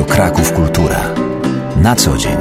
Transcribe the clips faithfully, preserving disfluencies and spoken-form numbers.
Kraków Kultura. Na co dzień.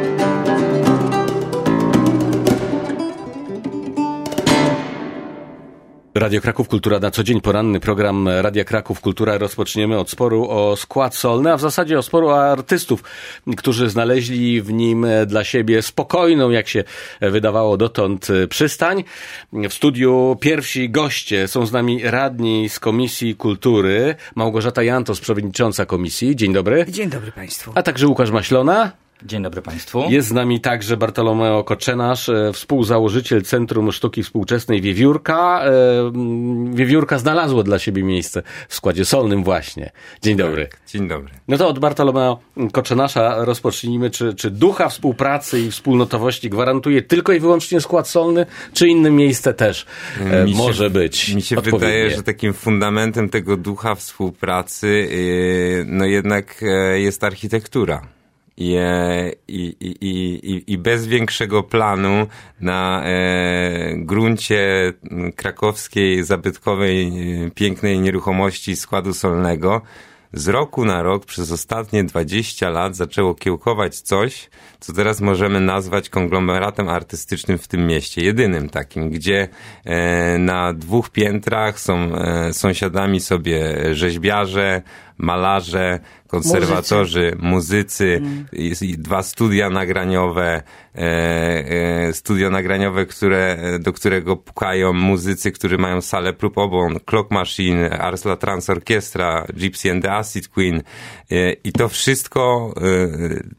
Radio Kraków Kultura na co dzień, poranny program Radia Kraków Kultura. Rozpoczniemy od sporu o skład solny, a w zasadzie o sporu o artystów, którzy znaleźli w nim dla siebie spokojną, jak się wydawało dotąd, przystań. W studiu pierwsi goście są z nami radni z Komisji Kultury. Małgorzata Jantos, przewodnicząca komisji. Dzień dobry. Dzień dobry Państwu. A także Łukasz Maślona. Dzień dobry Państwu. Jest z nami także Bartolomeo Koczenasz, współzałożyciel Centrum Sztuki Współczesnej Wiewiórka. Wiewiórka znalazło dla siebie miejsce w składzie solnym właśnie. Dzień dobry. Dzień dobry. No to od Bartolomeo Koczenasza rozpocznijmy. Czy, czy ducha współpracy i wspólnotowości gwarantuje tylko i wyłącznie skład solny, czy inne miejsce też mi może się, być Mi się wydaje, że takim fundamentem tego ducha współpracy yy, no jednak yy, jest architektura. I, i, i, i, i bez większego planu na e, gruncie krakowskiej, zabytkowej, pięknej nieruchomości składu solnego z roku na rok przez ostatnie dwadzieścia lat zaczęło kiełkować coś, co teraz możemy nazwać konglomeratem artystycznym w tym mieście. Jedynym takim, gdzie e, na dwóch piętrach są e, sąsiadami sobie rzeźbiarze, malarze, konserwatorzy, muzycy, muzycy mm. dwa studia nagraniowe, e, e, studio nagraniowe, które, do którego pukają muzycy, którzy mają salę prób obon, Clock Machine, Ars La Trans Orchestra, Gypsy and the Acid Queen e, i to wszystko e,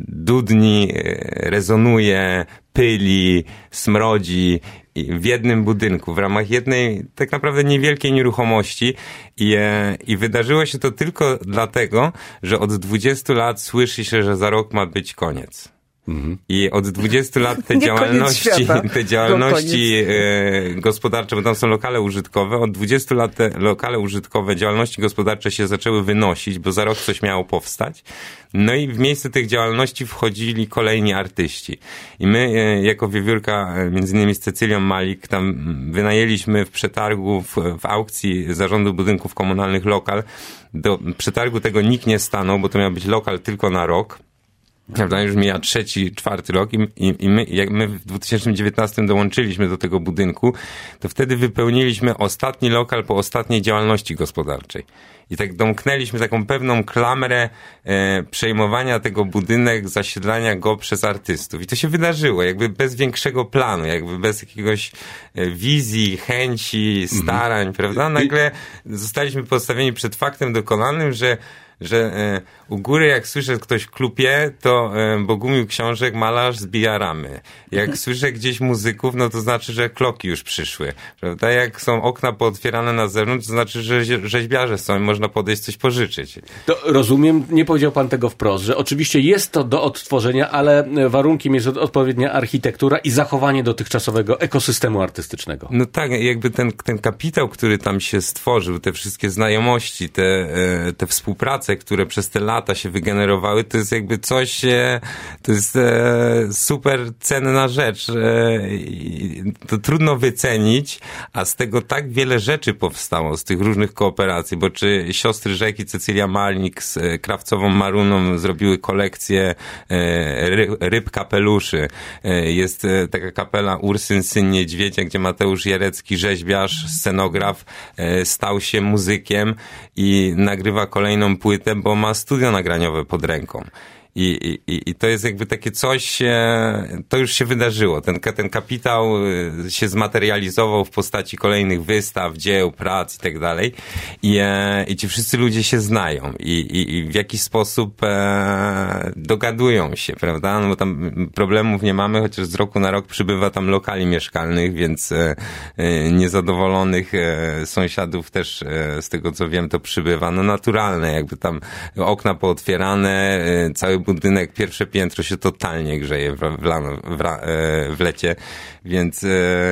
dudni, rezonuje, pyli, smrodzi w jednym budynku, w ramach jednej tak naprawdę niewielkiej nieruchomości i, i wydarzyło się to tylko dlatego, że od dwudziestu lat słyszy się, że za rok ma być koniec. Mhm. I od dwudziestu lat te działalności, te działalności e, gospodarcze, bo tam są lokale użytkowe, od dwudziestu lat te lokale użytkowe, działalności gospodarcze się zaczęły wynosić, bo za rok coś miało powstać. No i w miejsce tych działalności wchodzili kolejni artyści. I my, e, jako Wiewiórka, między innymi z Cecylią Malik, tam wynajęliśmy w przetargu, w, w aukcji Zarządu Budynków Komunalnych lokal. Do przetargu tego nikt nie stanął, bo to miał być lokal tylko na rok. Prawda, już mija trzeci, czwarty rok i, i, i my, jak my w dwa tysiące dziewiętnastym dołączyliśmy do tego budynku, to wtedy wypełniliśmy ostatni lokal po ostatniej działalności gospodarczej. I tak domknęliśmy taką pewną klamrę e, przejmowania tego budynek, zasiedlania go przez artystów. I to się wydarzyło, jakby bez większego planu, jakby bez jakiegoś e, wizji, chęci, starań, mhm. prawda? Nagle zostaliśmy postawieni przed faktem dokonanym, że że e, u góry jak słyszę, że ktoś klupie, to e, Bogumił Książek, malarz, zbija ramy. Jak słyszę gdzieś muzyków, no to znaczy, że kloki już przyszły. Prawda? Jak są okna pootwierane na zewnątrz, to znaczy, że rzeźbiarze są i można podejść coś pożyczyć. To rozumiem, nie powiedział pan tego wprost, że oczywiście jest to do odtworzenia, ale warunkiem jest odpowiednia architektura i zachowanie dotychczasowego ekosystemu artystycznego. No tak, jakby ten, ten kapitał, który tam się stworzył, te wszystkie znajomości, te, e, te współprace, które przez te lata się wygenerowały, to jest jakby coś, to jest e, super cenna rzecz. E, to trudno wycenić, a z tego tak wiele rzeczy powstało, z tych różnych kooperacji, bo czy siostry Rzeki, Cecylia Malik z e, Krawcową Maruną zrobiły kolekcję e, ry, ryb kapeluszy. E, jest e, taka kapela Ursyn, Syn Niedźwiedzia, gdzie Mateusz Jarecki, rzeźbiarz, scenograf, e, stał się muzykiem i nagrywa kolejną płytę, bo ma studio nagraniowe pod ręką. I, i, I to jest jakby takie coś, to już się wydarzyło. Ten, ten kapitał się zmaterializował w postaci kolejnych wystaw, dzieł, prac i tak dalej. I, i ci wszyscy ludzie się znają i, i, i w jakiś sposób e, dogadują się, prawda? No bo tam problemów nie mamy, chociaż z roku na rok przybywa tam lokali mieszkalnych, więc e, niezadowolonych e, sąsiadów też e, z tego co wiem to przybywa. No naturalne, jakby tam okna pootwierane, e, cały budynek, pierwsze piętro się totalnie grzeje w, w, w, w lecie, więc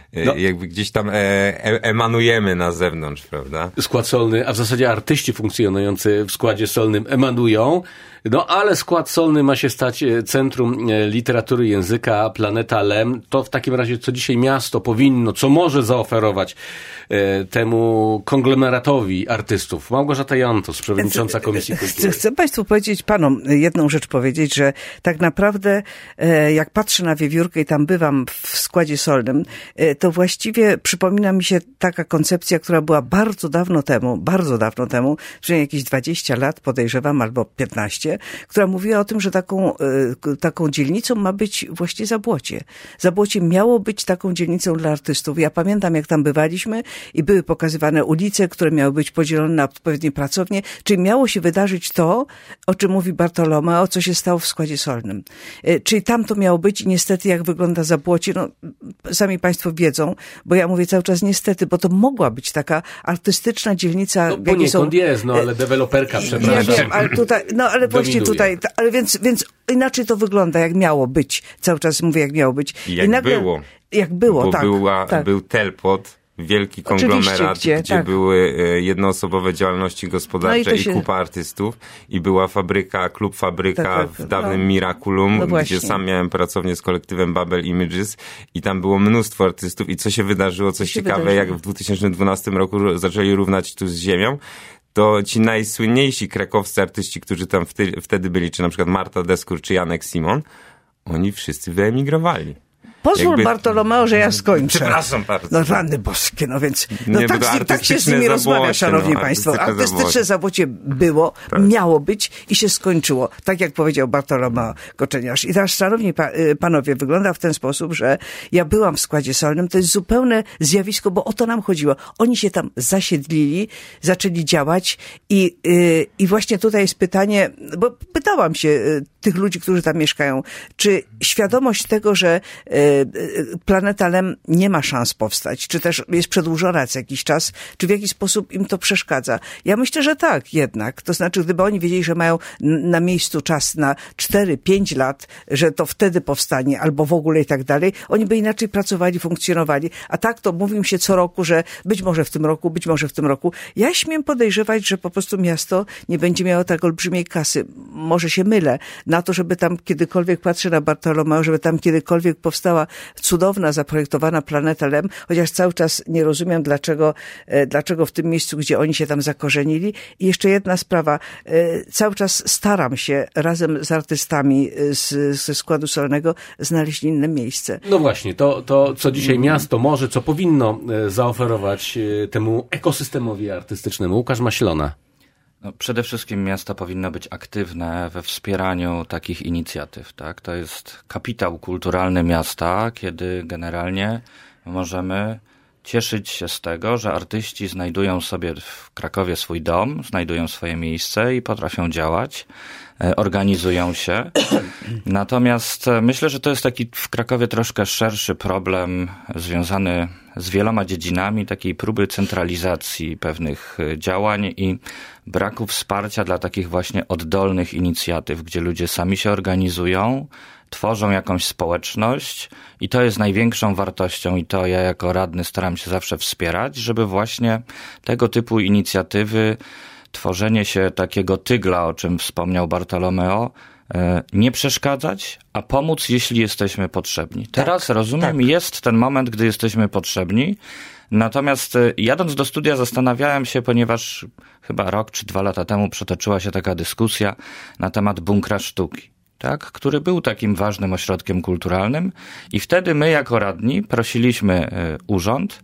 no. jakby gdzieś tam e, e, emanujemy na zewnątrz, prawda? Skład solny, a w zasadzie artyści funkcjonujący w składzie solnym emanują, no ale skład solny ma się stać Centrum Literatury Języka Planeta Lem. To w takim razie, co dzisiaj miasto powinno, co może zaoferować e, temu konglomeratowi artystów? Małgorzata Jantos, przewodnicząca Komisji Kultury. Chcę Państwu powiedzieć, panom jedną rzecz powiedzieć, że tak naprawdę e, jak patrzę na Wiewiórkę i tam bywam w składzie solnym, e, to właściwie przypomina mi się taka koncepcja, która była bardzo dawno temu, bardzo dawno temu, przynajmniej jakieś dwadzieścia lat podejrzewam, albo piętnaście, która mówiła o tym, że taką, taką dzielnicą ma być właśnie Zabłocie. Zabłocie miało być taką dzielnicą dla artystów. Ja pamiętam, jak tam bywaliśmy i były pokazywane ulice, które miały być podzielone na odpowiednie pracownie, czyli miało się wydarzyć to, o czym mówi Bartolomeo, co się stało w składzie solnym. Czyli tam to miało być i niestety jak wygląda Zabłocie, no sami Państwo wiedzą, bo ja mówię cały czas niestety, bo to mogła być taka artystyczna dzielnica. No poniekąd są... jest, no ale deweloperka, przepraszam. Ja wiem, ale tutaj, no ale właśnie tutaj, ale więc, więc inaczej to wygląda, jak miało być. Cały czas mówię, jak miało być. I jak I nagle, było. Jak było, bo tak. Była, tak. Był Telpot, wielki konglomerat, gdzie, gdzie tak. były jednoosobowe działalności gospodarcze no i, i kupa artystów i była fabryka, klub Fabryka tak, tak, w dawnym no. Miraculum, no gdzie sam miałem pracownię z kolektywem Babel Images i tam było mnóstwo artystów i co się wydarzyło, coś ciekawe, wydarzyło? Jak w dwa tysiące dwunastym roku zaczęli równać tu z ziemią, to ci najsłynniejsi krakowscy artyści, którzy tam wtedy, wtedy byli, czy na przykład Marta Deskur, czy Janek Simon, oni wszyscy wyemigrowali. Pozwól, jakby... Bartolomeo, że ja skończę. Przepraszam bardzo. No rany boskie, no więc no nie, tak, tak się z nimi rozmawia, szanowni no, państwo. Artystyczne Zabłocie było, tak. miało być i się skończyło. Tak jak powiedział Bartolomeo Koczeniarz. I teraz, szanowni pa, panowie, wygląda w ten sposób, że ja byłam w składzie solnym. To jest zupełne zjawisko, bo o to nam chodziło. Oni się tam zasiedlili, zaczęli działać i, yy, i właśnie tutaj jest pytanie, bo pytałam się yy, tych ludzi, którzy tam mieszkają, czy świadomość tego, że yy, Planeta Lem nie ma szans powstać, czy też jest przedłużona co jakiś czas, czy w jakiś sposób im to przeszkadza. Ja myślę, że tak jednak. To znaczy, gdyby oni wiedzieli, że mają na miejscu czas na cztery pięć lat, że to wtedy powstanie, albo w ogóle i tak dalej, oni by inaczej pracowali, funkcjonowali. A tak to mówi mi się co roku, że być może w tym roku, być może w tym roku. Ja śmiem podejrzewać, że po prostu miasto nie będzie miało tak olbrzymiej kasy. Może się mylę. Na to, żeby tam kiedykolwiek, patrzę na Bartolomeo, żeby tam kiedykolwiek powstała cudowna, zaprojektowana Planeta Lem, chociaż cały czas nie rozumiem, dlaczego, dlaczego w tym miejscu, gdzie oni się tam zakorzenili. I jeszcze jedna sprawa. Cały czas staram się razem z artystami z, ze składu solnego znaleźć inne miejsce. No właśnie, to, to co dzisiaj miasto może, co powinno zaoferować temu ekosystemowi artystycznemu. Łukasz Maślona. No, przede wszystkim miasto powinno być aktywne we wspieraniu takich inicjatyw, tak? To jest kapitał kulturalny miasta, kiedy generalnie możemy cieszyć się z tego, że artyści znajdują sobie w Krakowie swój dom, znajdują swoje miejsce i potrafią działać, organizują się. Natomiast myślę, że to jest taki w Krakowie troszkę szerszy problem związany z wieloma dziedzinami, takiej próby centralizacji pewnych działań i braku wsparcia dla takich właśnie oddolnych inicjatyw, gdzie ludzie sami się organizują, tworzą jakąś społeczność i to jest największą wartością i to ja jako radny staram się zawsze wspierać, żeby właśnie tego typu inicjatywy, tworzenie się takiego tygla, o czym wspomniał Bartolomeo, nie przeszkadzać, a pomóc, jeśli jesteśmy potrzebni. Teraz tak, rozumiem, tak. jest ten moment, gdy jesteśmy potrzebni. Natomiast jadąc do studia zastanawiałem się, ponieważ chyba rok czy dwa lata temu przetoczyła się taka dyskusja na temat bunkra sztuki, tak, który był takim ważnym ośrodkiem kulturalnym i wtedy my jako radni prosiliśmy urząd,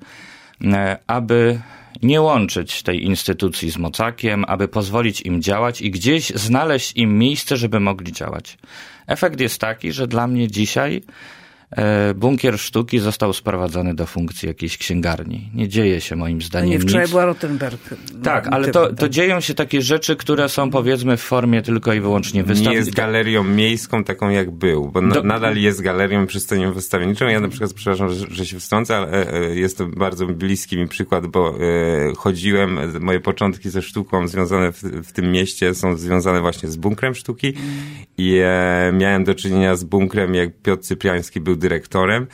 aby nie łączyć tej instytucji z Mocakiem, aby pozwolić im działać i gdzieś znaleźć im miejsce, żeby mogli działać. Efekt jest taki, że dla mnie dzisiaj bunkier sztuki został sprowadzony do funkcji jakiejś księgarni. Nie dzieje się moim zdaniem nic. Wczoraj była Rottenberg. Tak, ale to, to dzieją się takie rzeczy, które są powiedzmy w formie tylko i wyłącznie wystaw. Nie jest galerią miejską taką jak był, bo Do... nadal jest galerią przystanią wystawienniczą. Ja na przykład, przepraszam, że, że się wtrącę, ale jest to bardzo bliski mi przykład, bo chodziłem, moje początki ze sztuką związane w, w tym mieście są związane właśnie z bunkrem sztuki i miałem do czynienia z bunkrem, jak Piotr Cypriański był dyrektorem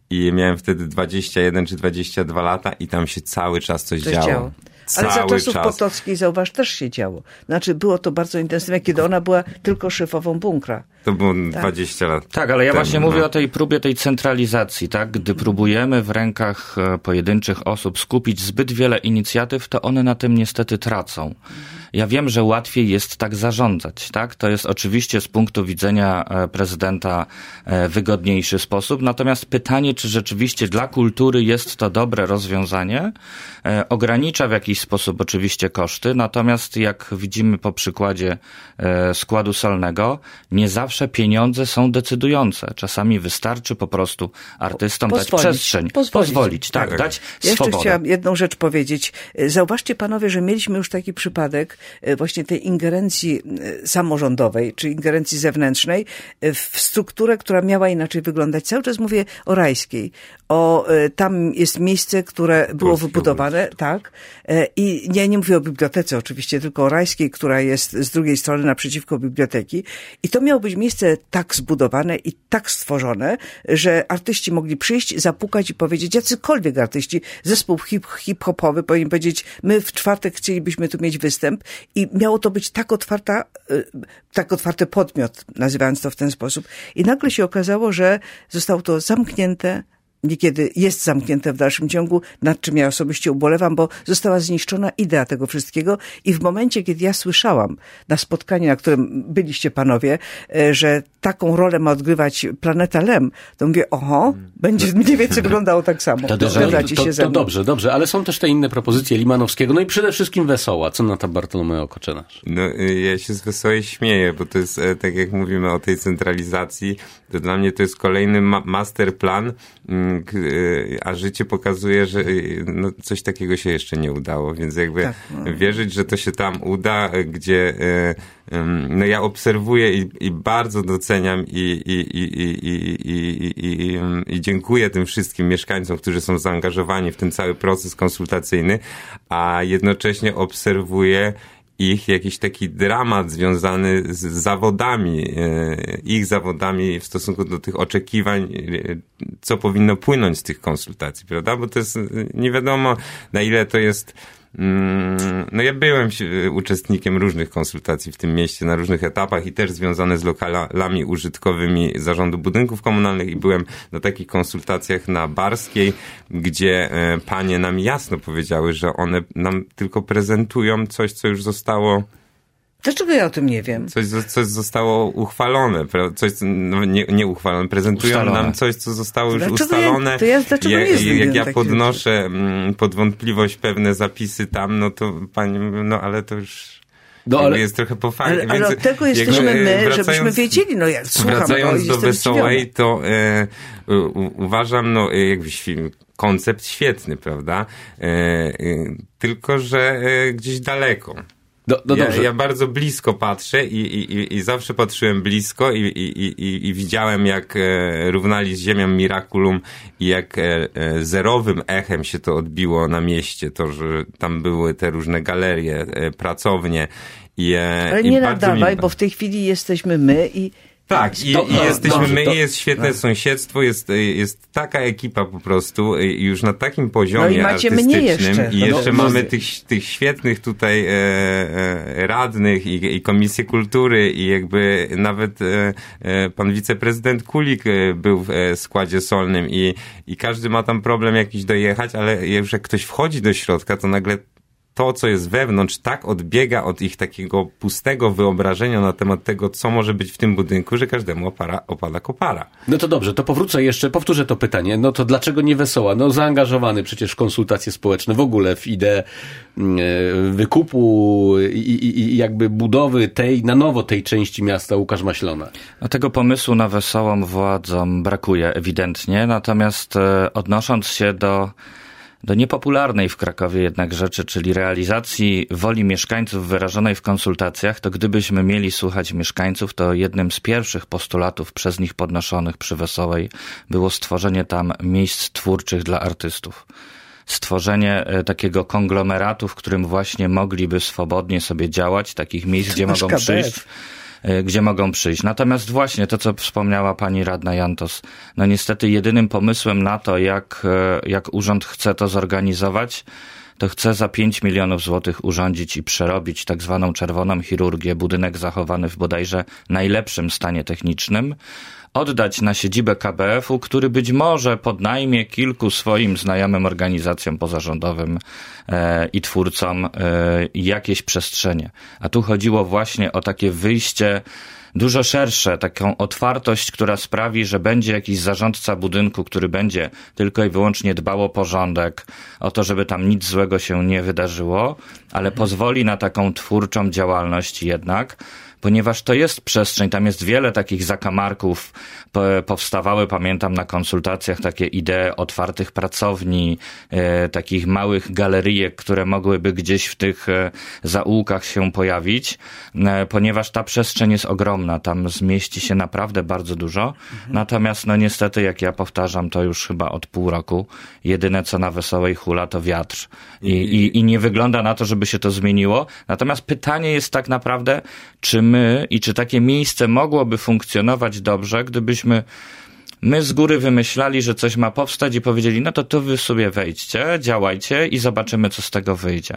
i miałem wtedy dwadzieścia jeden czy dwadzieścia dwa lata i tam się cały czas coś, coś działo. działo. Ale za czasów czas. Potockiej, zauważ, też się działo. Znaczy, było to bardzo intensywne, kiedy ona była tylko szefową bunkra. To było tak. dwadzieścia lat. Tak, ale ja temu, właśnie no. mówię o tej próbie tej centralizacji, tak? Gdy próbujemy w rękach pojedynczych osób skupić zbyt wiele inicjatyw, to one na tym niestety tracą. Ja wiem, że łatwiej jest tak zarządzać, tak? To jest oczywiście z punktu widzenia prezydenta wygodniejszy sposób, natomiast pytanie, czy rzeczywiście dla kultury jest to dobre rozwiązanie, ogranicza w jakiś sposób oczywiście koszty, natomiast jak widzimy po przykładzie składu solnego, nie zawsze pieniądze są decydujące. Czasami wystarczy po prostu artystom pozwolić, dać przestrzeń. Pozwolić, pozwolić tak, tak, dać ja swobodę. Jeszcze chciałam jedną rzecz powiedzieć. Zauważcie panowie, że mieliśmy już taki przypadek właśnie tej ingerencji samorządowej, czy ingerencji zewnętrznej w strukturę, która miała inaczej wyglądać. Cały czas mówię o Rajskiej. O, tam jest miejsce, które było Polskie wybudowane, obecnie. tak. I nie, nie mówię o bibliotece oczywiście, tylko o Rajskiej, która jest z drugiej strony naprzeciwko biblioteki. I to miało być miejsce tak zbudowane i tak stworzone, że artyści mogli przyjść, zapukać i powiedzieć, jacykolwiek artyści, zespół hip, hip-hopowy powinien powiedzieć, my w czwartek chcielibyśmy tu mieć występ i miało to być tak otwarta, tak otwarty podmiot, nazywając to w ten sposób. I nagle się okazało, że zostało to zamknięte, niekiedy jest zamknięte w dalszym ciągu, nad czym ja osobiście ubolewam, bo została zniszczona idea tego wszystkiego i w momencie, kiedy ja słyszałam na spotkaniu, na którym byliście panowie, że taką rolę ma odgrywać Planeta Lem, to mówię, oho, będzie mniej więcej wyglądało tak samo. To, to, to, to, to dobrze, dobrze, ale są też te inne propozycje Limanowskiego, no i przede wszystkim Wesoła. Co na to Bartolomeo Koczynarz? No, ja się z Wesołej śmieję, bo to jest, tak jak mówimy o tej centralizacji, to dla mnie to jest kolejny ma- masterplan, a życie pokazuje, że no, coś takiego się jeszcze nie udało, więc jakby tak, no. wierzyć, że to się tam uda, gdzie no ja obserwuję i, i bardzo doceniam i, i, i, i, i, i, i, i dziękuję tym wszystkim mieszkańcom, którzy są zaangażowani w ten cały proces konsultacyjny, a jednocześnie obserwuję ich jakiś taki dramat związany z zawodami, ich zawodami w stosunku do tych oczekiwań, co powinno płynąć z tych konsultacji, prawda? Bo to jest, nie wiadomo, na ile to jest. No ja byłem uczestnikiem różnych konsultacji w tym mieście na różnych etapach i też związane z lokalami użytkowymi Zarządu Budynków Komunalnych i byłem na takich konsultacjach na Barskiej, gdzie panie nam jasno powiedziały, że one nam tylko prezentują coś, co już zostało. Dlaczego ja o tym nie wiem? Coś, coś zostało uchwalone, coś, no nie, nie uchwalone, prezentują ustalone. Nam coś, co zostało już dlaczego ustalone. Ja, to ja, dlaczego ja, nie wiem, jak ja podnoszę rzeczy? pod wątpliwość pewne zapisy tam, no to pani, no ale to już... No, ale jest trochę po fakcie. Ale, ale od tego jesteśmy my, żebyśmy wiedzieli, no jak słucham. Wracając do Wesołej, to e, u, uważam, no jakby koncept świetny, prawda? E, e, tylko, że e, gdzieś daleko. Do, no ja, ja bardzo blisko patrzę i, i, i zawsze patrzyłem blisko i, i, i, i widziałem, jak e, równali z ziemią Miraculum i jak e, e, zerowym echem się to odbiło na mieście, to, że tam były te różne galerie, e, pracownie. I, e, Ale nie i nadawaj, mi... bo w tej chwili jesteśmy my i Tak, i, to, i jesteśmy dobrze, my, to, jest świetne to, sąsiedztwo, jest, jest taka ekipa po prostu i już na takim poziomie no i macie artystycznym mnie jeszcze. I jeszcze no, mamy tych, tych świetnych tutaj e, e, radnych i, i Komisję Kultury i jakby nawet e, e, pan wiceprezydent Kulik był w e, składzie solnym i, i każdy ma tam problem jakiś dojechać, ale już jak ktoś wchodzi do środka, to nagle to, co jest wewnątrz, tak odbiega od ich takiego pustego wyobrażenia na temat tego, co może być w tym budynku, że każdemu opara, opada kopara. No to dobrze, to powrócę jeszcze, powtórzę to pytanie. No to dlaczego nie Wesoła? No zaangażowany przecież w konsultacje społeczne, w ogóle w ideę wykupu i, i, i jakby budowy tej, na nowo tej części miasta Łukasz Maślona. No tego pomysłu na Wesołą władzom brakuje ewidentnie, natomiast odnosząc się do do niepopularnej w Krakowie jednak rzeczy, czyli realizacji woli mieszkańców wyrażonej w konsultacjach, to gdybyśmy mieli słuchać mieszkańców, to jednym z pierwszych postulatów przez nich podnoszonych przy Wesołej było stworzenie tam miejsc twórczych dla artystów. Stworzenie takiego konglomeratu, w którym właśnie mogliby swobodnie sobie działać, takich miejsc, gdzie mogą przyjść gdzie mogą przyjść. Natomiast właśnie to, co wspomniała pani radna Jantos, no niestety jedynym pomysłem na to, jak, jak urząd chce to zorganizować, to chce za pięć milionów złotych urządzić i przerobić tak zwaną czerwoną chirurgię, budynek zachowany w bodajże najlepszym stanie technicznym, oddać na siedzibę K B F-u, który być może podnajmie kilku swoim znajomym organizacjom pozarządowym e, i twórcom e, jakieś przestrzenie. A tu chodziło właśnie o takie wyjście dużo szersze, taką otwartość, która sprawi, że będzie jakiś zarządca budynku, który będzie tylko i wyłącznie dbał o porządek, o to, żeby tam nic złego się nie wydarzyło, ale pozwoli na taką twórczą działalność jednak, ponieważ to jest przestrzeń, tam jest wiele takich zakamarków, powstawały, pamiętam, na konsultacjach takie idee otwartych pracowni, e, takich małych galerijek, które mogłyby gdzieś w tych e, zaułkach się pojawić, e, ponieważ ta przestrzeń jest ogromna, tam zmieści się naprawdę bardzo dużo, mhm. Natomiast no niestety, jak ja powtarzam, to już chyba od pół roku, jedyne co na Wesołej hula to wiatr i, i, i nie wygląda na to, żeby się to zmieniło, natomiast pytanie jest tak naprawdę, czy my i czy takie miejsce mogłoby funkcjonować dobrze, gdybyśmy my z góry wymyślali, że coś ma powstać i powiedzieli, no to tu wy sobie wejdźcie, działajcie i zobaczymy, co z tego wyjdzie.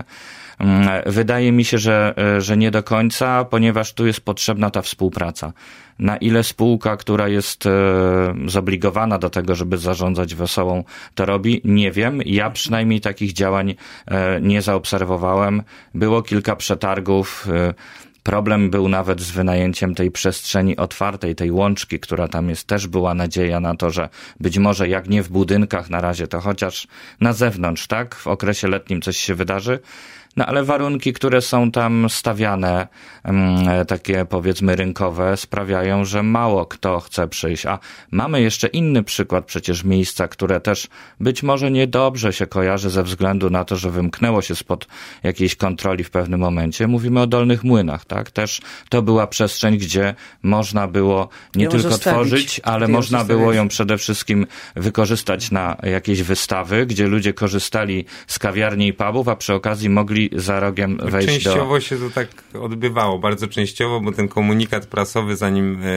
Wydaje mi się, że, że nie do końca, ponieważ tu jest potrzebna ta współpraca. Na ile spółka, która jest e, zobligowana do tego, żeby zarządzać Wesołą, to robi, nie wiem. Ja przynajmniej takich działań e, nie zaobserwowałem. Było kilka przetargów. E, Problem był nawet z wynajęciem tej przestrzeni otwartej, tej łączki, która tam jest. Też była nadzieja na to, że być może jak nie w budynkach na razie, to chociaż na zewnątrz, tak? W okresie letnim coś się wydarzy. No ale warunki, które są tam stawiane, takie powiedzmy rynkowe, sprawiają, że mało kto chce przyjść. A mamy jeszcze inny przykład, przecież miejsca, które też być może niedobrze się kojarzy ze względu na to, że wymknęło się spod jakiejś kontroli w pewnym momencie. Mówimy o Dolnych Młynach, tak? Też to była przestrzeń, gdzie można było nie ją tylko zostawić, tworzyć, ale można zostawić. było ją przede wszystkim wykorzystać na jakieś wystawy, gdzie ludzie korzystali z kawiarni i pubów, a przy okazji mogli za rogiem wejść częściowo do... Częściowo się to tak odbywało, bardzo częściowo, bo ten komunikat prasowy, zanim e,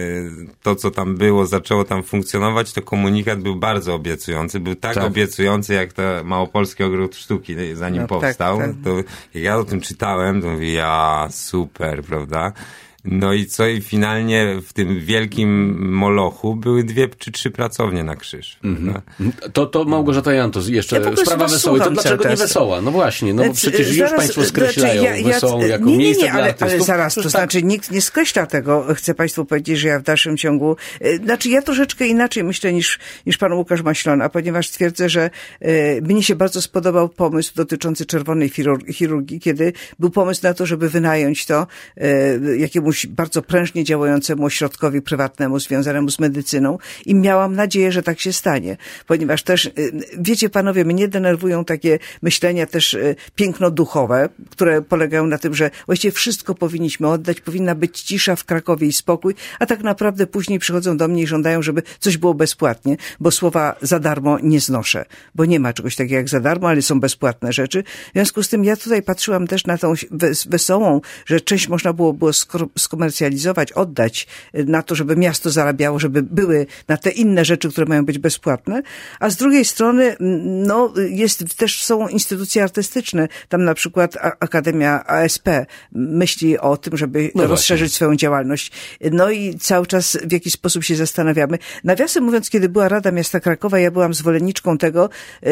to, co tam było, zaczęło tam funkcjonować, to komunikat był bardzo obiecujący. Był tak, tak. obiecujący, jak to Małopolski Ogród Sztuki, zanim no, powstał. Tak, tak. To jak ja o tym czytałem, to mówię, ja, super, prawda? No i co? I finalnie w tym wielkim molochu były dwie czy trzy pracownie na krzyż. Mm-hmm. To, to Małgorzata Jantos, jeszcze ja sprawa Wesołej. To dlaczego nie Wesoła? No właśnie, no bo przecież już zaraz, państwo skreślają ja, ja, Wesołą jako nie, nie, miejsce nie, ale, dla artystów. Ale zaraz, to, to znaczy tak. Nikt nie skreśla tego. Chcę państwu powiedzieć, że ja w dalszym ciągu, znaczy ja troszeczkę inaczej myślę niż, niż pan Łukasz Maślona, ponieważ twierdzę, że e, mnie się bardzo spodobał pomysł dotyczący czerwonej chirurgii, kiedy był pomysł na to, żeby wynająć to e, jakiemuś bardzo prężnie działającemu ośrodkowi prywatnemu związanemu z medycyną i miałam nadzieję, że tak się stanie, ponieważ też, wiecie panowie, mnie denerwują takie myślenia też piękno-duchowe, które polegają na tym, że właściwie wszystko powinniśmy oddać, powinna być cisza w Krakowie i spokój, a tak naprawdę później przychodzą do mnie i żądają, żeby coś było bezpłatnie, bo słowa za darmo nie znoszę, bo nie ma czegoś takiego jak za darmo, ale są bezpłatne rzeczy. W związku z tym ja tutaj patrzyłam też na tą Wesołą, że część można było, było skomercjalizować, oddać na to, żeby miasto zarabiało, żeby były na te inne rzeczy, które mają być bezpłatne, a z drugiej strony no, jest, też są instytucje artystyczne, tam na przykład Akademia A S P myśli o tym, żeby no rozszerzyć właśnie. swoją działalność. No i cały czas w jakiś sposób się zastanawiamy. Nawiasem mówiąc, kiedy była Rada Miasta Krakowa, ja byłam zwolenniczką tego,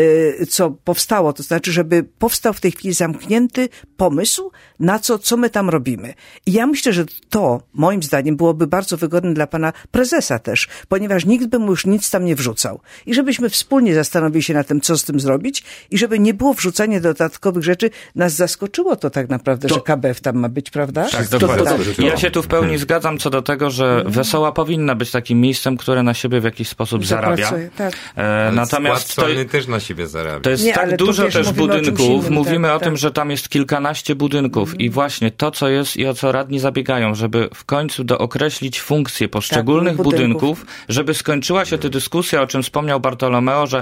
co powstało, to znaczy, żeby powstał w tej chwili zamknięty pomysł na co, co my tam robimy. I ja myślę, że to, moim zdaniem, byłoby bardzo wygodne dla pana prezesa też, ponieważ nikt by mu już nic tam nie wrzucał. I żebyśmy wspólnie zastanowili się nad tym, co z tym zrobić i żeby nie było wrzucania dodatkowych rzeczy. Nas zaskoczyło to tak naprawdę, to... że K B F tam ma być, prawda? Tak, to, to, to, ja się tu w pełni zgadzam co do tego, że hmm. Wesoła powinna być takim miejscem, które na siebie w jakiś sposób zarabia. Tak. E, natomiast to też na siebie zarabia. To jest nie, tak dużo też mówimy budynków. O mówimy tak, o tym, tak. że tam jest kilkanaście budynków hmm. i właśnie to, co jest i o co radni zabiegają, żeby w końcu dookreślić funkcje poszczególnych tak, budynków, budynków, żeby skończyła się ta dyskusja, o czym wspomniał Bartolomeo, że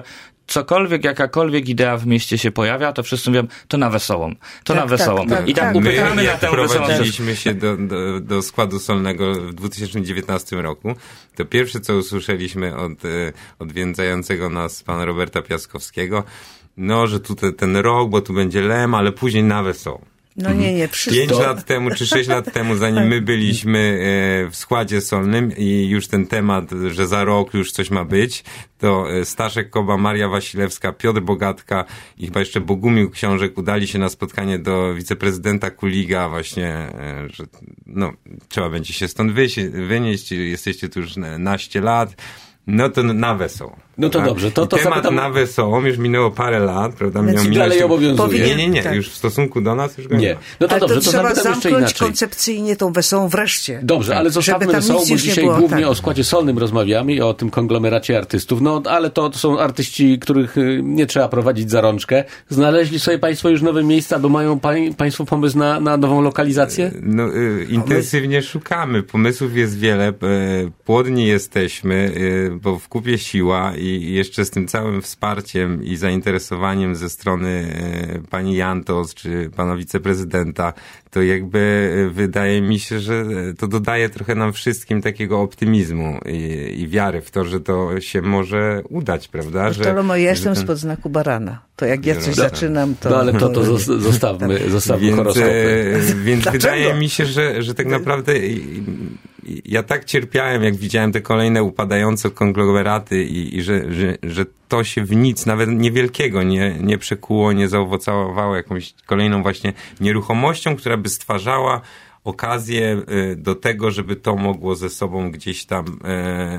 cokolwiek, jakakolwiek idea w mieście się pojawia, to wszyscy mówią, to na wesołą, to tak, na wesołą. Tak, tak, I tak, tak. upychamy My, na tę wesołą. prowadziliśmy się do, do, do składu solnego w dwa tysiące dziewiętnastym roku, to pierwsze, co usłyszeliśmy od odwiedzającego nas pana Roberta Piaskowskiego, no, że tu te, ten rok, bo tu będzie Lem, ale później na wesołą. No nie, nie, wszystko. Pięć lat temu, czy sześć lat temu, zanim my byliśmy w składzie solnym i już ten temat, że za rok już coś ma być, to Staszek Koba, Maria Wasilewska, Piotr Bogatka i chyba jeszcze Bogumił Książek udali się na spotkanie do wiceprezydenta Kuliga właśnie, że no, trzeba będzie się stąd wynieść, jesteście tu już naście lat. No to na wesoło. No to tak? dobrze. To, to temat zapytam... na wesoło już minęło parę lat, prawda? Więc Miał dalej minąć... obowiązuje. Nie, nie, nie. Tak. Już w stosunku do nas już go nie. nie ma. No to ale dobrze, to to trzeba zapytam jeszcze zamknąć inaczej. koncepcyjnie tą wesołą wreszcie. Dobrze, ale zostawmy Żeby tam wesoło, nic bo już nie dzisiaj było, głównie tak. o składzie solnym rozmawiamy i o tym konglomeracie artystów. No, ale to, to są artyści, których y, nie trzeba prowadzić za rączkę. Znaleźli sobie państwo już nowe miejsca, bo mają pań, państwo pomysł na, na nową lokalizację? No, y, intensywnie szukamy. Pomysłów jest wiele. Y, płodni jesteśmy, y, bo w kupie siła i jeszcze z tym całym wsparciem i zainteresowaniem ze strony y, pani Jantos czy pana wiceprezydenta, to jakby y, wydaje mi się, że to dodaje trochę nam wszystkim takiego optymizmu i, i wiary w to, że to się może udać, prawda? Że, Tolomo, ja jestem ten... spod znaku barana. To jak ja coś No, zaczynam, to... No ale to, to zostawmy, zostawmy Więc, horoskopy. e, więc Dlaczego? wydaje mi się, że, że tak naprawdę i, i, ja tak cierpiałem, jak widziałem te kolejne upadające konglomeraty i, i że, że, że to się w nic, nawet niewielkiego, nie, nie przekuło, nie zaowocowało jakąś kolejną właśnie nieruchomością, która by stwarzała okazję do tego, żeby to mogło ze sobą gdzieś tam e,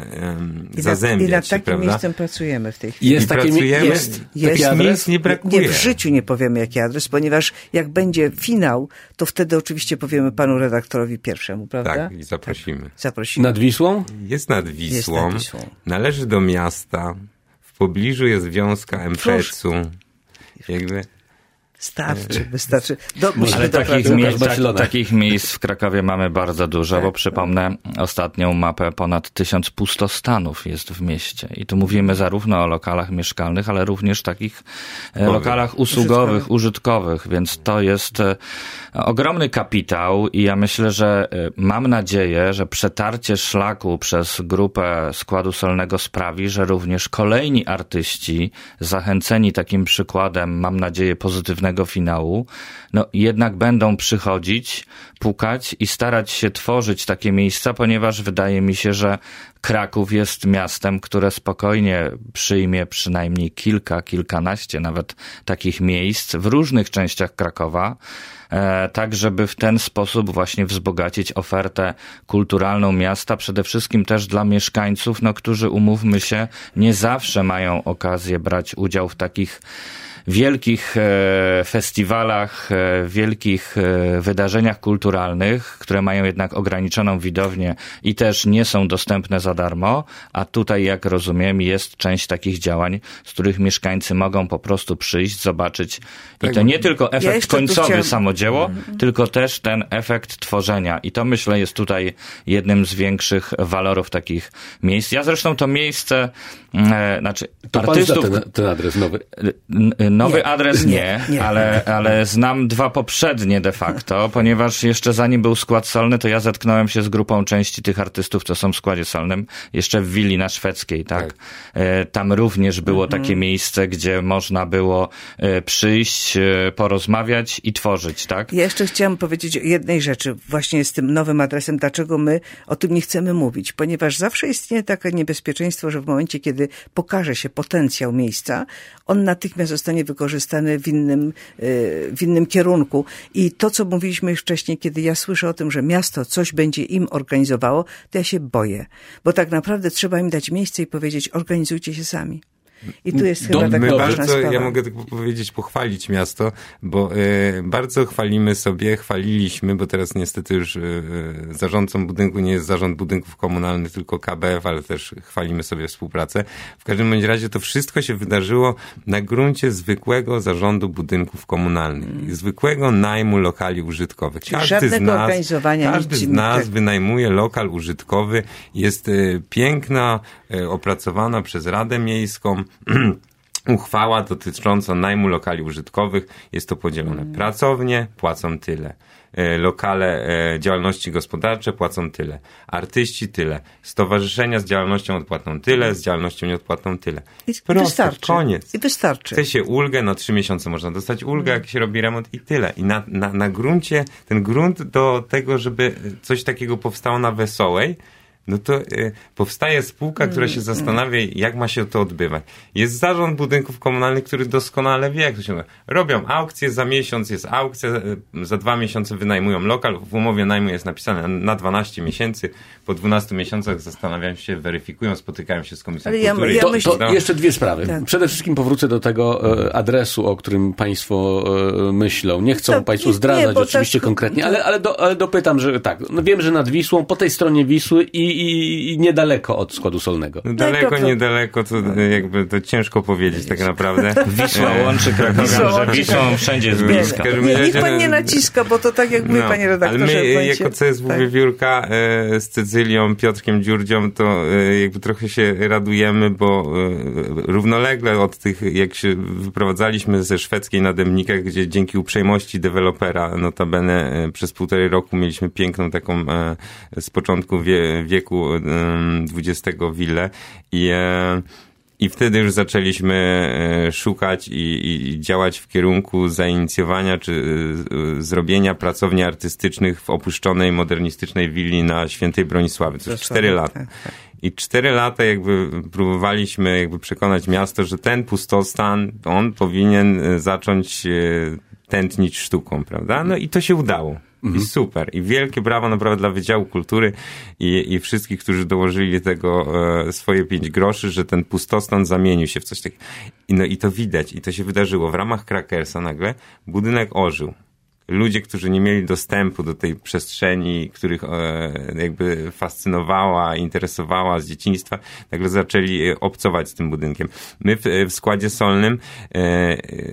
e, zazębiać. I nad się, takim prawda? miejscem pracujemy w tej chwili. Jest I taki, pracujemy, jest, jest taki adres? Miejsc nie brakuje. Nie, w życiu nie powiemy jaki adres, ponieważ jak będzie finał, to wtedy oczywiście powiemy panu redaktorowi pierwszemu, prawda? Tak, i zaprosimy. Tak, zaprosimy. Nad Wisłą? Jest nad Wisłą, Jest nad Wisłą. Należy do miasta, w pobliżu jest wiązka Empecu. Jakby... Starczy, wystarczy. Do, musimy Ale do takich pracy. miejsc, tak, Barcelona. takich miejsc w Krakowie mamy bardzo dużo, Tak, bo przypomnę ostatnią mapę, ponad tysiąc pustostanów jest w mieście. I tu mówimy zarówno o lokalach mieszkalnych, ale również takich e, lokalach usługowych, użytkowych, więc to jest e, ogromny kapitał i ja myślę, że e, mam nadzieję, że przetarcie szlaku przez grupę składu solnego sprawi, że również kolejni artyści zachęceni takim przykładem, mam nadzieję, pozytywnego finału, no jednak będą przychodzić, pukać i starać się tworzyć takie miejsca, ponieważ wydaje mi się, że Kraków jest miastem, które spokojnie przyjmie przynajmniej kilka, kilkanaście nawet takich miejsc w różnych częściach Krakowa, e, tak żeby w ten sposób właśnie wzbogacić ofertę kulturalną miasta, przede wszystkim też dla mieszkańców, no którzy, umówmy się, nie zawsze mają okazję brać udział w takich wielkich e, festiwalach, e, wielkich e, wydarzeniach kulturalnych, które mają jednak ograniczoną widownię i też nie są dostępne za darmo, a tutaj, jak rozumiem, jest część takich działań, z których mieszkańcy mogą po prostu przyjść, zobaczyć. Tak. I to nie tylko efekt ja końcowy chciałam... samodzieło, Mhm. tylko też ten efekt tworzenia. I to, myślę, jest tutaj jednym z większych walorów takich miejsc. Ja zresztą to miejsce, e, znaczy To pan artystów... zna ten, ten adres nowy. N- Nowy Nie, adres nie, nie, nie. Ale, ale znam dwa poprzednie de facto, ponieważ jeszcze zanim był skład solny, to ja zetknąłem się z grupą części tych artystów, co są w składzie solnym, jeszcze w willi na Szwedzkiej, tak? Tak. E, Tam również było Mhm. takie miejsce, gdzie można było e, przyjść, e, porozmawiać i tworzyć, tak? Ja jeszcze chciałam powiedzieć o jednej rzeczy właśnie z tym nowym adresem, dlaczego my o tym nie chcemy mówić, ponieważ zawsze istnieje takie niebezpieczeństwo, że w momencie, kiedy pokaże się potencjał miejsca, on natychmiast zostanie wykorzystany w innym, w innym kierunku. I to, co mówiliśmy już wcześniej, kiedy ja słyszę o tym, że miasto coś będzie im organizowało, to ja się boję, bo tak naprawdę trzeba im dać miejsce i powiedzieć, organizujcie się sami. I tu jest chyba taka My ważna bardzo, sprawa. ja mogę tylko powiedzieć, pochwalić miasto, bo y, bardzo chwalimy sobie, chwaliliśmy, bo teraz niestety już y, zarządcą budynku nie jest Zarząd Budynków Komunalnych, tylko K B F, ale też chwalimy sobie współpracę. W każdym bądź razie to wszystko się wydarzyło na gruncie zwykłego Zarządu Budynków Komunalnych, mm. zwykłego najmu lokali użytkowych. Czyli każdy żadnego z nas, organizowania. każdy z nic, nas tak. wynajmuje lokal użytkowy, jest y, piękna, y, opracowana przez Radę Miejską uchwała dotycząca najmu lokali użytkowych. Jest to podzielone. Mm. Pracownie płacą tyle. Lokale e, działalności gospodarcze płacą tyle. Artyści tyle. Stowarzyszenia z działalnością odpłatną tyle, z działalnością nieodpłatną tyle. I Prosto, wystarczy. Koniec. I wystarczy. Chce się ulgę, na trzy miesiące można dostać ulgę, jak się robi remont i tyle. I na, na, na gruncie, ten grunt do tego, żeby coś takiego powstało na Wesołej, no to y, powstaje spółka, która się zastanawia, jak ma się to odbywać. Jest zarząd budynków komunalnych, który doskonale wie, jak to się robi. Robią aukcję, za miesiąc jest aukcja, y, za dwa miesiące wynajmują lokal, w umowie najmu jest napisane na dwanaście miesięcy, po dwunastu miesiącach zastanawiają się, weryfikują, spotykają się z Komisją Ale Kultury. Ja, ja to, myślę... to jeszcze dwie sprawy. Tak. Przede wszystkim powrócę do tego e, adresu, o którym państwo e, myślą. Nie chcą to, państwo nie, zdradzać nie, oczywiście tak, konkretnie, to... ale, ale, do, ale dopytam, że tak, no wiem, że nad Wisłą, po tej stronie Wisły i I, i niedaleko od składu solnego. No daleko, to... niedaleko, to jakby to ciężko powiedzieć tak naprawdę. Wisła łączy Krakowian, że Wisłą wszędzie jest bliska. Nie, nie, niech pan nie naciska, bo to tak jak mówi no, panie redaktorze. Ale my jako C S W tak. Wiewiórka e, z Cecylią, Piotrkiem Dziurdzią to e, jakby trochę się radujemy, bo e, równolegle od tych, jak się wyprowadzaliśmy ze szwedzkiej na Dębnikach, gdzie dzięki uprzejmości dewelopera notabene e, przez półtorej roku mieliśmy piękną taką e, z początku wie, wieku dwudziestego willę i, i wtedy już zaczęliśmy szukać i, i działać w kierunku zainicjowania czy zrobienia pracowni artystycznych w opuszczonej, modernistycznej willi na Świętej Bronisławy. To już cztery lata. I cztery lata jakby próbowaliśmy jakby przekonać miasto, że ten pustostan, on powinien zacząć tętnić sztuką, prawda? No i to się udało. I super. I wielkie brawo naprawdę dla Wydziału Kultury i, i wszystkich, którzy dołożyli tego e, swoje pięć groszy, że ten pustostan zamienił się w coś takiego. I, no i to widać. I to się wydarzyło. W ramach Krakersa nagle budynek ożył. Ludzie, którzy nie mieli dostępu do tej przestrzeni, których e, jakby fascynowała, interesowała z dzieciństwa, nagle zaczęli obcować z tym budynkiem. My w, w składzie solnym, e,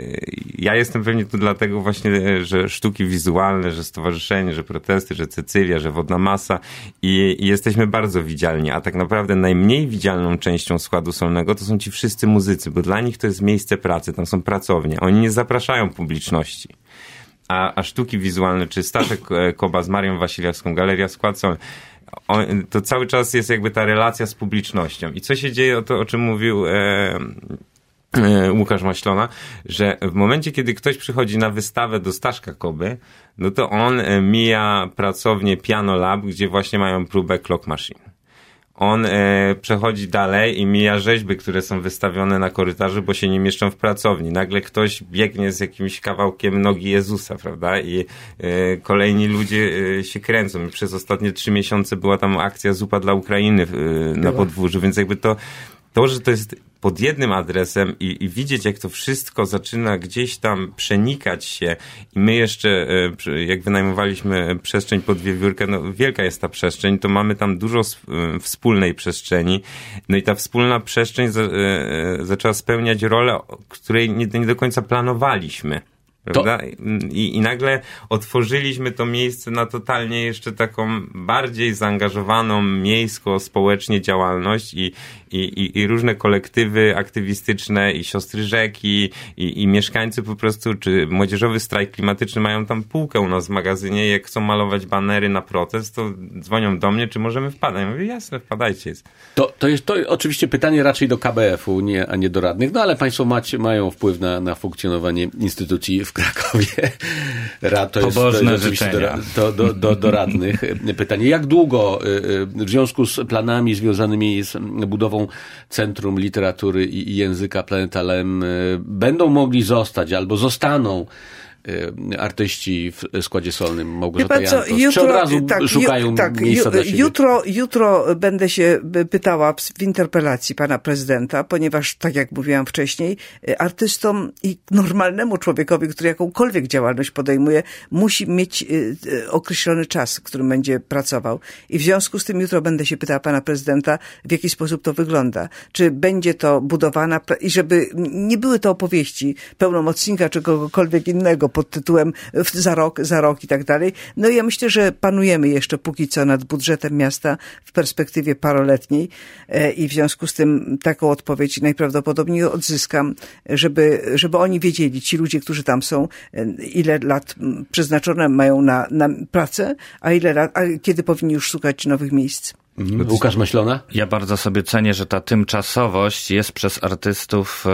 ja jestem pewnie tu dlatego właśnie, że sztuki wizualne, że stowarzyszenie, że protesty, że Cecylia, że Wodna Masa i, i jesteśmy bardzo widzialni, a tak naprawdę najmniej widzialną częścią składu solnego to są ci wszyscy muzycy, bo dla nich to jest miejsce pracy, tam są pracownie. Oni nie zapraszają publiczności. A, a sztuki wizualne, czy Staszek Koba z Marią Wasiliewską, Galeria Skład Solny, to cały czas jest jakby ta relacja z publicznością. I co się dzieje, o to, o czym mówił e, e, Łukasz Maślona, że w momencie, kiedy ktoś przychodzi na wystawę do Staszka Koby, no to on mija pracownię Piano Lab, gdzie właśnie mają próbę Clock Machine. On e, przechodzi dalej i mija rzeźby, które są wystawione na korytarzu, bo się nie mieszczą w pracowni. Nagle ktoś biegnie z jakimś kawałkiem nogi Jezusa, prawda? I e, kolejni ludzie e, się kręcą. I przez ostatnie trzy miesiące była tam akcja Zupa dla Ukrainy e, na podwórzu, więc jakby to, to, że to jest pod jednym adresem i, i widzieć, jak to wszystko zaczyna gdzieś tam przenikać się i my jeszcze, jak wynajmowaliśmy przestrzeń pod Wiewiórkę, no wielka jest ta przestrzeń, to mamy tam dużo wspólnej przestrzeni, no i ta wspólna przestrzeń za, zaczęła spełniać rolę, której nie, nie do końca planowaliśmy. Prawda? I, I nagle otworzyliśmy to miejsce na totalnie jeszcze taką bardziej zaangażowaną miejsko-społecznie działalność i, i, i, i różne kolektywy aktywistyczne i Siostry Rzeki i, i mieszkańcy po prostu, czy Młodzieżowy Strajk Klimatyczny mają tam półkę u nas w magazynie, jak chcą malować banery na protest, to dzwonią do mnie, czy możemy wpadać. Ja mówię, jasne, wpadajcie. To, to jest to oczywiście pytanie raczej do K B F-u, nie, a nie do radnych, no ale państwo macie, mają wpływ na, na funkcjonowanie instytucji w Krakowie. Rad to jest, to jest oczywiście do, do, do, do radnych pytanie. Jak długo w związku z planami związanymi z budową Centrum Literatury i Języka Planeta Lem będą mogli zostać albo zostaną artyści w składzie solnym Małgorzata Jantos? Jutro, czy od razu tak, szukają ju, tak, miejsca ju, dla siebie? Jutro, jutro będę się pytała w interpelacji pana prezydenta, ponieważ, tak jak mówiłam wcześniej, artystom i normalnemu człowiekowi, który jakąkolwiek działalność podejmuje, musi mieć określony czas, w którym będzie pracował. I w związku z tym jutro będę się pytała pana prezydenta, w jaki sposób to wygląda. Czy będzie to budowana i żeby nie były to opowieści pełnomocnika czy kogokolwiek innego, pod tytułem za rok, za rok i tak dalej. No i ja myślę, że panujemy jeszcze póki co nad budżetem miasta w perspektywie paroletniej i w związku z tym taką odpowiedź najprawdopodobniej odzyskam, żeby, żeby oni wiedzieli, ci ludzie, którzy tam są, ile lat przeznaczone mają na, na pracę, a ile lat, a kiedy powinni już szukać nowych miejsc. Mhm. Łukasz Myślona? Ja bardzo sobie cenię, że ta tymczasowość jest przez artystów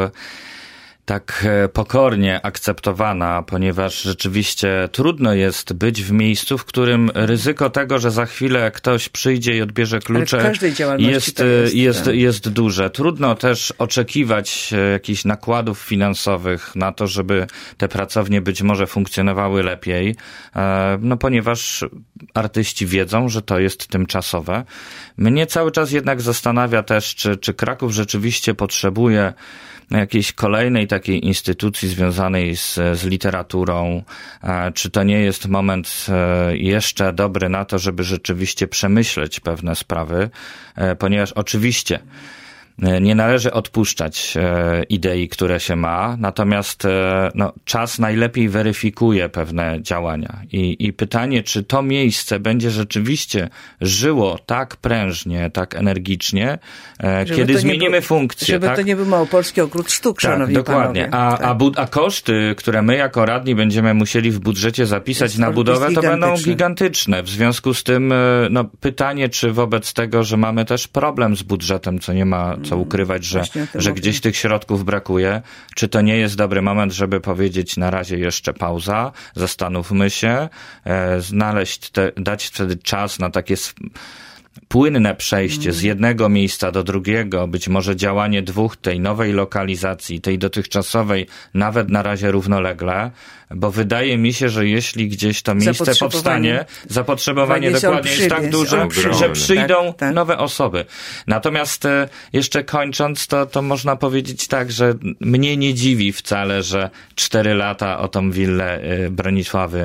tak pokornie akceptowana, ponieważ rzeczywiście trudno jest być w miejscu, w którym ryzyko tego, że za chwilę ktoś przyjdzie i odbierze klucze, jest, jest, jest, jest duże. Trudno też oczekiwać jakichś nakładów finansowych na to, żeby te pracownie być może funkcjonowały lepiej, no ponieważ artyści wiedzą, że to jest tymczasowe. Mnie cały czas jednak zastanawia też, czy, czy Kraków rzeczywiście potrzebuje jakiejś kolejnej takiej instytucji związanej z, z literaturą, czy to nie jest moment jeszcze dobry na to, żeby rzeczywiście przemyśleć pewne sprawy, ponieważ oczywiście nie należy odpuszczać idei, które się ma, natomiast no, czas najlepiej weryfikuje pewne działania. I, I pytanie, czy to miejsce będzie rzeczywiście żyło tak prężnie, tak energicznie, żeby kiedy zmienimy był, funkcję. Żeby tak? to nie był Małopolski Ogród Sztuk, tak, szanowni dokładnie. panowie. A, tak. a, bu- a koszty, które my jako radni będziemy musieli w budżecie zapisać na budowę, to będą gigantyczne. W związku z tym no, pytanie, czy wobec tego, że mamy też problem z budżetem, co nie ma co ukrywać, że że gdzieś tych środków brakuje. Czy to nie jest dobry moment, żeby powiedzieć na razie jeszcze pauza, zastanówmy się, e, znaleźć, te, dać wtedy czas na takie płynne przejście z jednego miejsca do drugiego, być może działanie dwóch, tej nowej lokalizacji, tej dotychczasowej, nawet na razie równolegle, bo wydaje mi się, że jeśli gdzieś to miejsce powstanie, zapotrzebowanie dokładnie jest tak duże, że przyjdą tak, tak. nowe osoby. Natomiast jeszcze kończąc, to, to można powiedzieć tak, że mnie nie dziwi wcale, że cztery lata o tą willę Bronisławy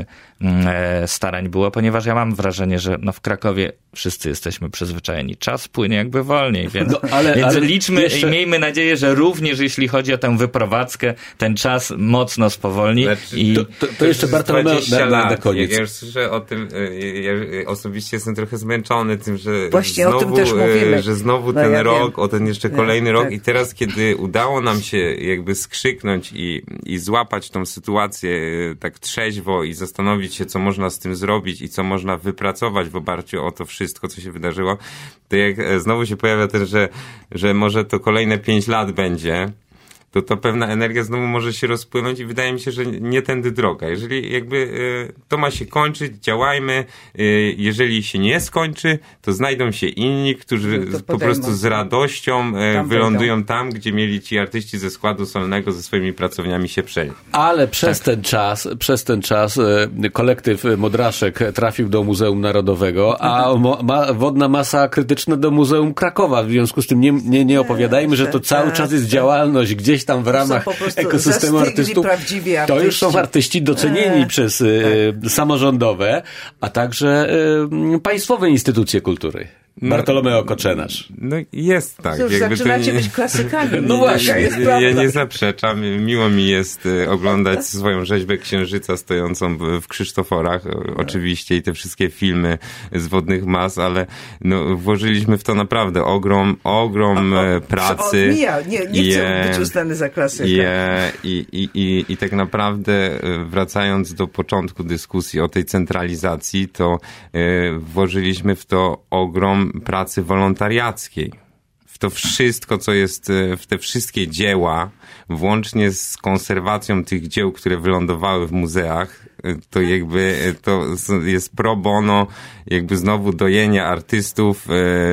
starań było, ponieważ ja mam wrażenie, że no w Krakowie wszyscy jesteśmy przyzwyczajeni. Czas płynie jakby wolniej, więc, no, ale, więc ale liczmy jeszcze... i miejmy nadzieję, że również jeśli chodzi o tę wyprowadzkę, ten czas mocno spowolni. Znaczy, i to, to, to jeszcze Bartolomeo na, na, na koniec. Ja już słyszę o tym, ja osobiście jestem trochę zmęczony tym, że Właśnie znowu, o tym też mówimy. że znowu no, ten ja rok, wiem. o ten jeszcze kolejny ja, rok tak. i teraz, kiedy udało nam się jakby skrzyknąć i, i złapać tą sytuację tak trzeźwo i zastanowić się, co można z tym zrobić i co można wypracować w oparciu o to wszystko, co się wydarzyło, to jak znowu się pojawia ten, że, że może to kolejne pięć lat będzie, to to pewna energia znowu może się rozpłynąć i wydaje mi się, że nie tędy droga. Jeżeli jakby y, to ma się kończyć, działajmy. Y, jeżeli się nie skończy, to znajdą się inni, którzy no po prostu z radością y, wylądują będą. tam, gdzie mieli ci artyści ze składu solnego ze swoimi pracowniami się przenieść. Ale przez tak. ten czas, przez ten czas y, kolektyw Modraszek trafił do Muzeum Narodowego, a mo, ma, Wodna Masa Krytyczna do Muzeum Krakowa. W związku z tym nie, nie, nie opowiadajmy, że to cały czas jest działalność gdzieś tam w ramach ekosystemu artystów. To już są artyści docenieni eee, przez y, tak. samorządowe, a także y, państwowe instytucje kultury. Bartolomeo Koczynarz. No jest tak. Cóż, jakby zaczynacie nie, być klasykami. No właśnie. Jest ja, ja nie zaprzeczam. Miło mi jest oglądać swoją rzeźbę Księżyca stojącą w Krzysztoforach. Oczywiście i te wszystkie filmy z Wodnych Mas, ale no, włożyliśmy w to naprawdę ogrom, ogrom o, o, pracy. Odmija. Nie, nie chcę być uznany za klasykę. Je, i, i, i, I tak naprawdę wracając do początku dyskusji o tej centralizacji, to y, włożyliśmy w to ogrom pracy wolontariackiej. W to wszystko, co jest, w te wszystkie dzieła, włącznie z konserwacją tych dzieł, które wylądowały w muzeach, to jakby to jest pro bono, jakby znowu dojenie artystów,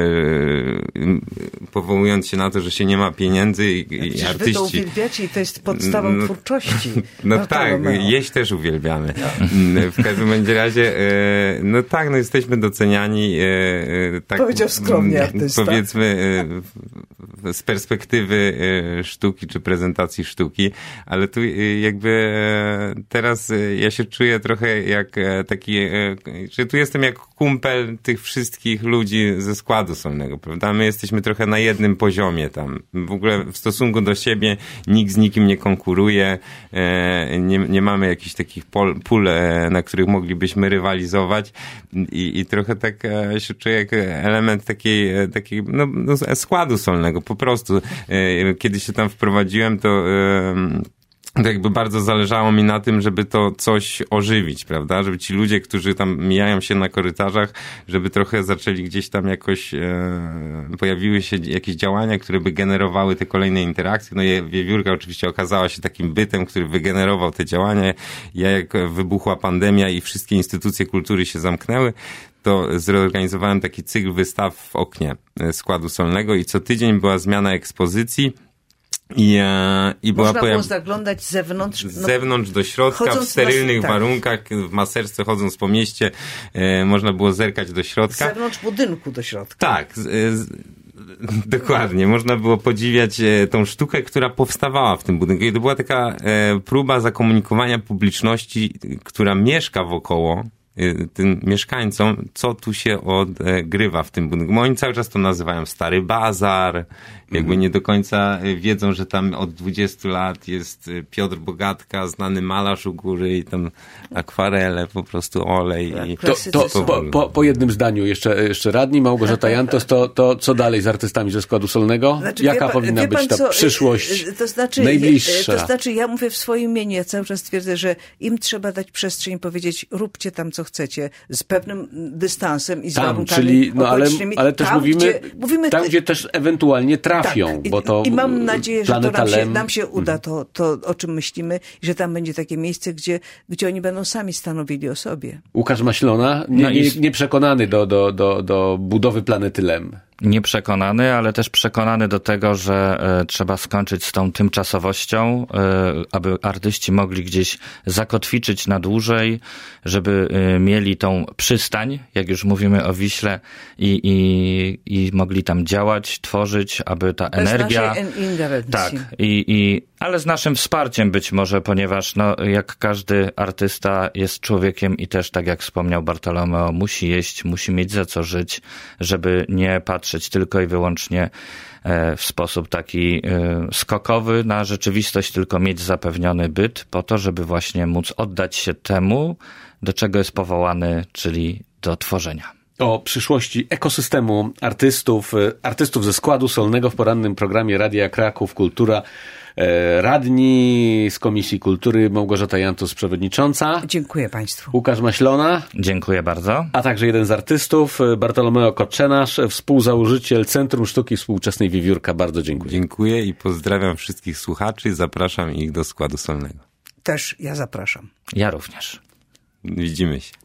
e, powołując się na to, że się nie ma pieniędzy i, i artyści... Wy to uwielbiacie i to jest podstawą no, twórczości. No, no tak, no. jeść też uwielbiamy. No. W każdym będzie razie, e, no tak, no jesteśmy doceniani. E, tak, Powiedział skromnie artysta. Powiedzmy, z perspektywy sztuki czy prezentacji sztuki, ale tu jakby teraz ja się czuję trochę jak taki, że tu jestem jak kumpel tych wszystkich ludzi ze składu solnego, prawda? My jesteśmy trochę na jednym poziomie tam. W ogóle w stosunku do siebie nikt z nikim nie konkuruje, nie, nie mamy jakichś takich pol, pól, na których moglibyśmy rywalizować i, i trochę tak się czuję jak element takiej, takiej no, no, składu solnego, po prostu. Kiedy się tam wprowadziłem, to to jakby bardzo zależało mi na tym, żeby to coś ożywić, prawda? Żeby ci ludzie, którzy tam mijają się na korytarzach, żeby trochę zaczęli gdzieś tam jakoś, e, pojawiły się jakieś działania, które by generowały te kolejne interakcje. No i Wiewiórka oczywiście okazała się takim bytem, który wygenerował te działania. Ja jak wybuchła pandemia i wszystkie instytucje kultury się zamknęły, to zorganizowałem taki cykl wystaw w oknie składu solnego i co tydzień była zmiana ekspozycji. I, i była Można pojaw... było zaglądać z zewnątrz. No, z zewnątrz do środka, w sterylnych tak. warunkach, w maserce chodząc po mieście, e, można było zerkać do środka. Z zewnątrz budynku do środka. Tak, z, z, dokładnie. Można było podziwiać e, tą sztukę, która powstawała w tym budynku. I to była taka e, próba zakomunikowania publiczności, która mieszka wokoło, tym mieszkańcom, co tu się odgrywa w tym budynku. Oni cały czas to nazywają Stary Bazar, jakby nie do końca wiedzą, że tam od dwudziestu lat jest Piotr Bogatka, znany malarz u góry i tam akwarele, po prostu olej. I to, to, to po, po, po jednym zdaniu jeszcze, jeszcze radni, Małgorzata Jantos, to, to co dalej z artystami ze składu solnego? Znaczy, Jaka pan, powinna być ta co, przyszłość to znaczy, najbliższa? To znaczy, ja mówię w swoim imieniu, ja cały czas twierdzę, że im trzeba dać przestrzeń, powiedzieć, róbcie tam co chcecie, z pewnym dystansem i z tam, warunkami czyli, no ale, ale też tam, mówimy, gdzie, mówimy, tam, gdzie też ewentualnie trafią, tak, bo to i mam nadzieję, że to nam się, Lem... nam się uda, to, to o czym myślimy, że tam będzie takie miejsce, gdzie, gdzie oni będą sami stanowili o sobie. Łukasz Maślona, nie, no nie, i... nieprzekonany do, do, do, do budowy planety Lem. Nieprzekonany, ale też przekonany do tego, że e, trzeba skończyć z tą tymczasowością, e, aby artyści mogli gdzieś zakotwiczyć na dłużej, żeby e, mieli tą przystań, jak już mówimy o Wiśle, i, i, i mogli tam działać, tworzyć, aby ta Bez energia... naszej ingerencji. Tak, i, i, ale z naszym wsparciem być może, ponieważ no, jak każdy artysta jest człowiekiem i też, tak jak wspomniał Bartolomeo, musi jeść, musi mieć za co żyć, żeby nie patrzeć tylko i wyłącznie w sposób taki skokowy na rzeczywistość, tylko mieć zapewniony byt po to, żeby właśnie móc oddać się temu, do czego jest powołany, czyli do tworzenia. O przyszłości ekosystemu artystów, artystów ze składu solnego w porannym programie Radia Kraków Kultura. Radni z Komisji Kultury Małgorzata Jantos, przewodnicząca. Dziękuję Państwu. Łukasz Maślona. Dziękuję bardzo. A także jeden z artystów, Bartolomeo Koczenasz, współzałożyciel Centrum Sztuki Współczesnej Wiewiórka. Bardzo dziękuję. Dziękuję i pozdrawiam wszystkich słuchaczy i zapraszam ich do składu solnego. Też ja zapraszam. Ja również. Widzimy się.